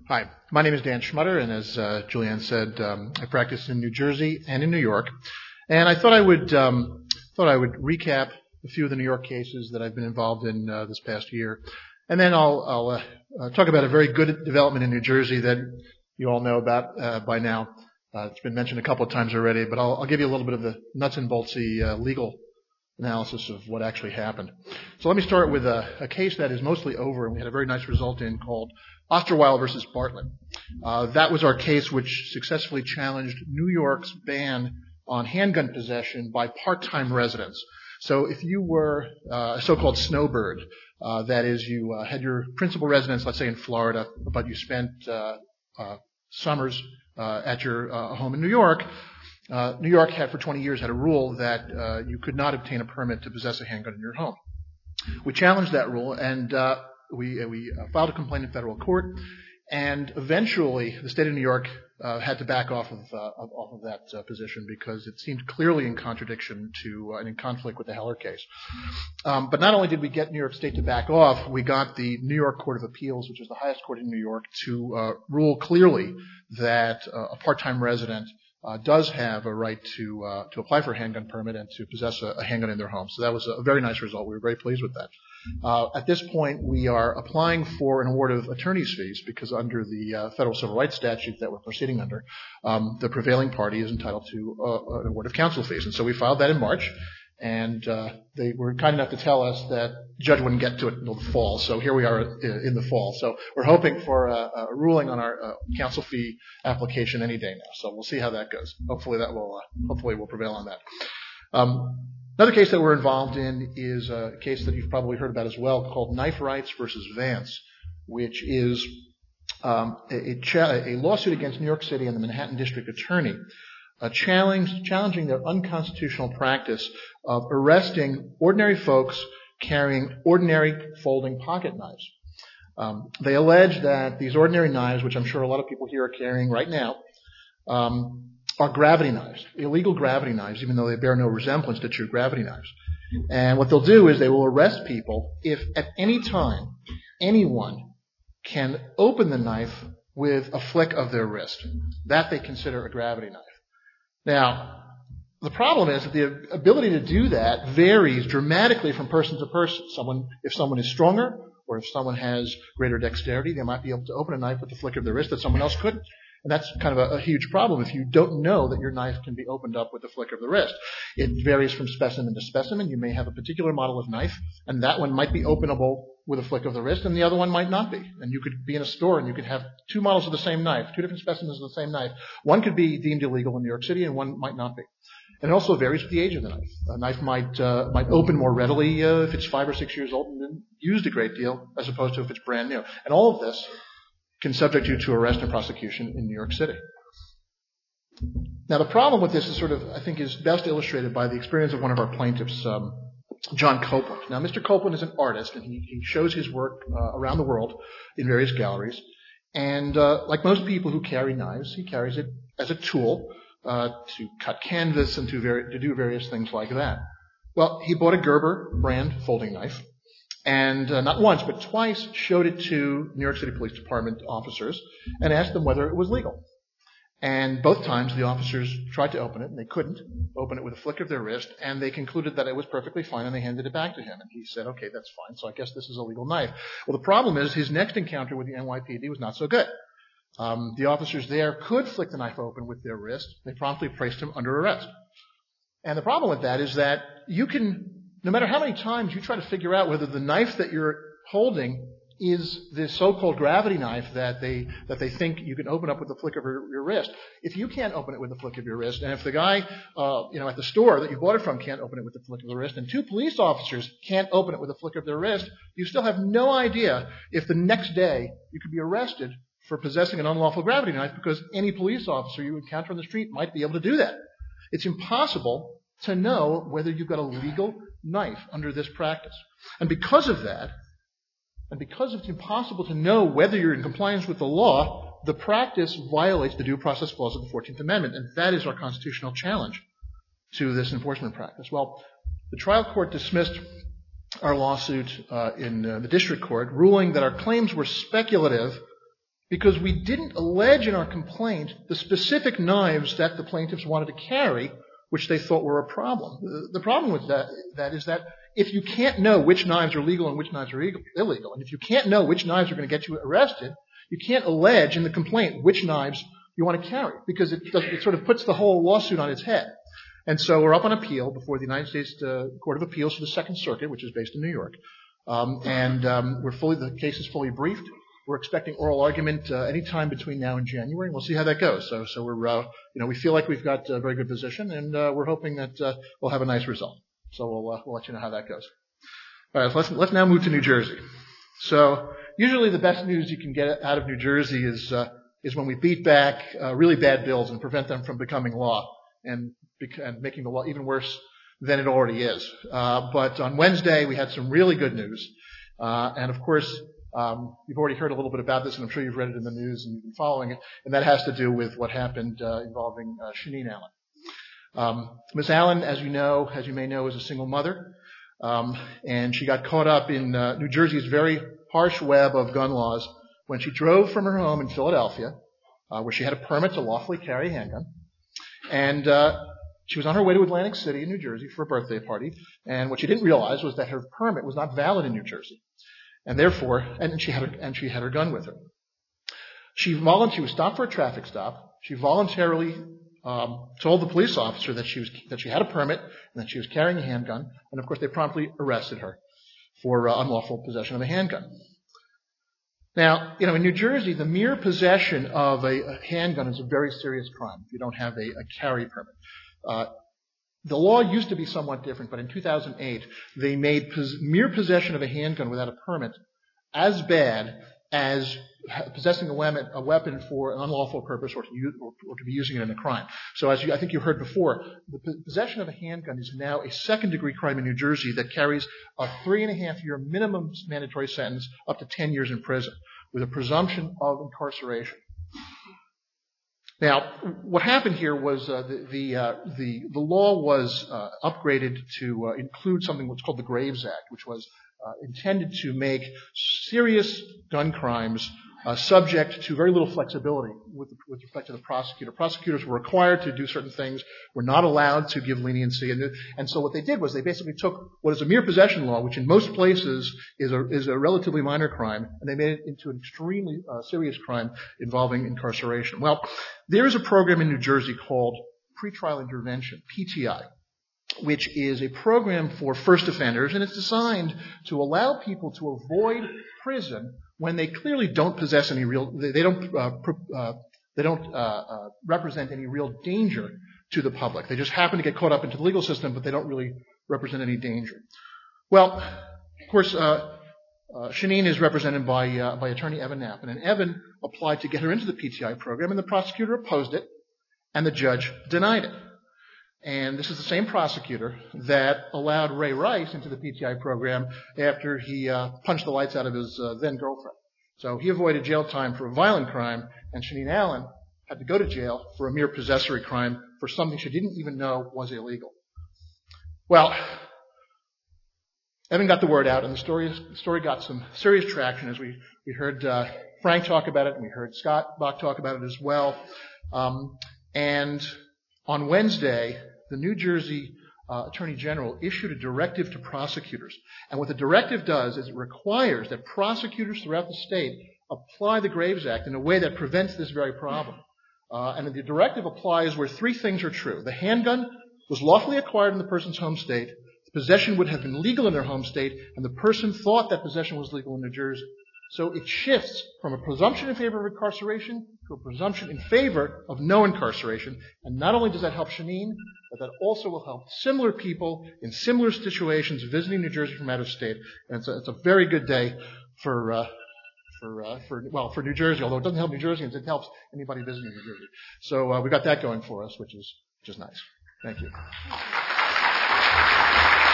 Hi, my name is Dan Schmutter, and as Julianne said, I practice in New Jersey and in New York. And I thought I would recap a few of the New York cases that I've been involved in this past year, and then I'll talk about a very good development in New Jersey that you all know about by now. It's been mentioned a couple of times already, but I'll give you a little bit of the nuts and boltsy legal analysis of what actually happened. So let me start with a case that is mostly over, and we had a very nice result in, called Osterweil versus Bartlett. That was our case which successfully challenged New York's ban on handgun possession by part-time residents. So if you were a so-called snowbird, that is, you had your principal residence, let's say in Florida, but you spent summers at your home in New York, New York had for 20 years had a rule that you could not obtain a permit to possess a handgun in your home. We challenged that rule, and we filed a complaint in federal court, and eventually the state of New York had to back off of that position because it seemed clearly in contradiction to and in conflict with the Heller case. But not only did we get New York State to back off, we got the New York Court of Appeals, which is the highest court in New York, to rule clearly that a part-time resident does have a right to apply for a handgun permit and to possess a handgun in their home. So that was a very nice result. We were very pleased with that. At this point, we are applying for an award of attorney's fees because under the federal civil rights statute that we're proceeding under, the prevailing party is entitled to an award of counsel fees. And so we filed that in March, and they were kind enough to tell us that the judge wouldn't get to it until the fall. So here we are in the fall. So we're hoping for a ruling on our counsel fee application any day now. So we'll see how that goes. Hopefully we'll prevail on that. Another case that we're involved in is a case that you've probably heard about as well, called Knife Rights versus Vance, which is a lawsuit against New York City and the Manhattan District Attorney, challenging their unconstitutional practice of arresting ordinary folks carrying ordinary folding pocket knives. They allege that these ordinary knives, which I'm sure a lot of people here are carrying right now, are gravity knives, illegal gravity knives, even though they bear no resemblance to true gravity knives. And what they'll do is they will arrest people if at any time anyone can open the knife with a flick of their wrist. That they consider a gravity knife. Now, the problem is that the ability to do that varies dramatically from person to person. If someone is stronger or if someone has greater dexterity, they might be able to open a knife with the flick of their wrist that someone else couldn't. And that's kind of a huge problem if you don't know that your knife can be opened up with the flick of the wrist. It varies from specimen to specimen. You may have a particular model of knife, and that one might be openable with a flick of the wrist, and the other one might not be. And you could be in a store and you could have two models of the same knife, two different specimens of the same knife. One could be deemed illegal in New York City, and one might not be. And it also varies with the age of the knife. A knife might open more readily if it's 5 or 6 years old and been used a great deal, as opposed to if it's brand new. And all of this can subject you to arrest and prosecution in New York City. Now, the problem with this is I think is best illustrated by the experience of one of our plaintiffs, John Copeland. Now, Mr. Copeland is an artist, and he shows his work around the world in various galleries. And like most people who carry knives, he carries it as a tool to cut canvas and to do various things like that. Well, he bought a Gerber brand folding knife, and not once but twice showed it to New York City Police Department officers and asked them whether it was legal. And both times the officers tried to open it, and they couldn't open it with a flick of their wrist, and they concluded that it was perfectly fine, and they handed it back to him. And he said, okay, that's fine, so I guess this is a legal knife. Well, the problem is his next encounter with the NYPD was not so good. The officers there could flick the knife open with their wrist. They promptly placed him under arrest. And the problem with that is that you can, no matter how many times you try to figure out whether the knife that you're holding is the so-called gravity knife that they think you can open up with the flick of your wrist. If you can't open it with the flick of your wrist, and if the guy at the store that you bought it from can't open it with the flick of the wrist, and two police officers can't open it with the flick of their wrist, you still have no idea if the next day you could be arrested for possessing an unlawful gravity knife, because any police officer you encounter on the street might be able to do that. It's impossible to know whether you've got a legal knife under this practice. And because of that, and because it's impossible to know whether you're in compliance with the law, the practice violates the due process clause of the 14th Amendment, and that is our constitutional challenge to this enforcement practice. Well, the trial court dismissed our lawsuit in the district court, ruling that our claims were speculative because we didn't allege in our complaint the specific knives that the plaintiffs wanted to carry, which they thought were a problem. The problem with that is that if you can't know which knives are legal and which knives are illegal, and if you can't know which knives are going to get you arrested, you can't allege in the complaint which knives you want to carry, because it sort of puts the whole lawsuit on its head. And so we're up on appeal before the United States Court of Appeals for the Second Circuit, which is based in New York. The case is fully briefed. We're expecting oral argument any time between now and January, and we'll see how that goes. So we're, we feel like we've got a very good position, and we're hoping that we'll have a nice result. So we'll let you know how that goes. All right, let's now move to New Jersey. So usually the best news you can get out of New Jersey is when we beat back really bad bills and prevent them from becoming law and making the law even worse than it already is. But on Wednesday we had some really good news, and of course. You've already heard a little bit about this, and I'm sure you've read it in the news and you've been following it, and that has to do with what happened involving Shaneen Allen. Ms. Allen, as you may know, is a single mother, and she got caught up in New Jersey's very harsh web of gun laws when she drove from her home in Philadelphia, where she had a permit to lawfully carry a handgun, and she was on her way to Atlantic City in New Jersey for a birthday party, and what she didn't realize was that her permit was not valid in New Jersey. And therefore, she had her gun with her. She was stopped for a traffic stop. She voluntarily told the police officer that she had a permit and that she was carrying a handgun. And of course, they promptly arrested her for unlawful possession of a handgun. Now, in New Jersey, the mere possession of a handgun is a very serious crime if you don't have a carry permit. The law used to be somewhat different, but in 2008, they made mere possession of a handgun without a permit as bad as possessing a weapon for an unlawful purpose or to be using it in a crime. So as I think you heard before, the possession of a handgun is now a second-degree crime in New Jersey that carries a 3.5-year minimum mandatory sentence up to 10 years in prison with a presumption of incarceration. Now, what happened here was the law was upgraded to include something what's called the Graves Act, which was intended to make serious gun crimes subject to very little flexibility with respect to the prosecutor. Prosecutors were required to do certain things, were not allowed to give leniency, and so what they did was they basically took what is a mere possession law, which in most places is a relatively minor crime, and they made it into an extremely serious crime involving incarceration. Well, there is a program in New Jersey called Pretrial Intervention, PTI, which is a program for first offenders, and it's designed to allow people to avoid prison when they clearly don't possess any real, they don't represent any real danger to the public. They just happen to get caught up into the legal system, but they don't really represent any danger. Well, of course, Shaneen is represented by attorney Evan Knappen, and Evan applied to get her into the PTI program, and the prosecutor opposed it, and the judge denied it. And this is the same prosecutor that allowed Ray Rice into the PTI program after he punched the lights out of his then-girlfriend. So he avoided jail time for a violent crime, and Shaneen Allen had to go to jail for a mere possessory crime for something she didn't even know was illegal. Well, Evan got the word out, and the story got some serious traction as we heard Frank talk about it, and we heard Scott Bach talk about it as well. And on Wednesday, the New Jersey Attorney General issued a directive to prosecutors. And what the directive does is it requires that prosecutors throughout the state apply the Graves Act in a way that prevents this very problem. And the directive applies where three things are true. The handgun was lawfully acquired in the person's home state, the possession would have been legal in their home state, and the person thought that possession was legal in New Jersey. So it shifts from a presumption in favor of incarceration to a presumption in favor of no incarceration. And not only does that help Shaneen, but that also will help similar people in similar situations visiting New Jersey from out of state. And it's a very good day for New Jersey, although it doesn't help New Jerseyans, it helps anybody visiting New Jersey. So we got that going for us, which is nice. Thank you.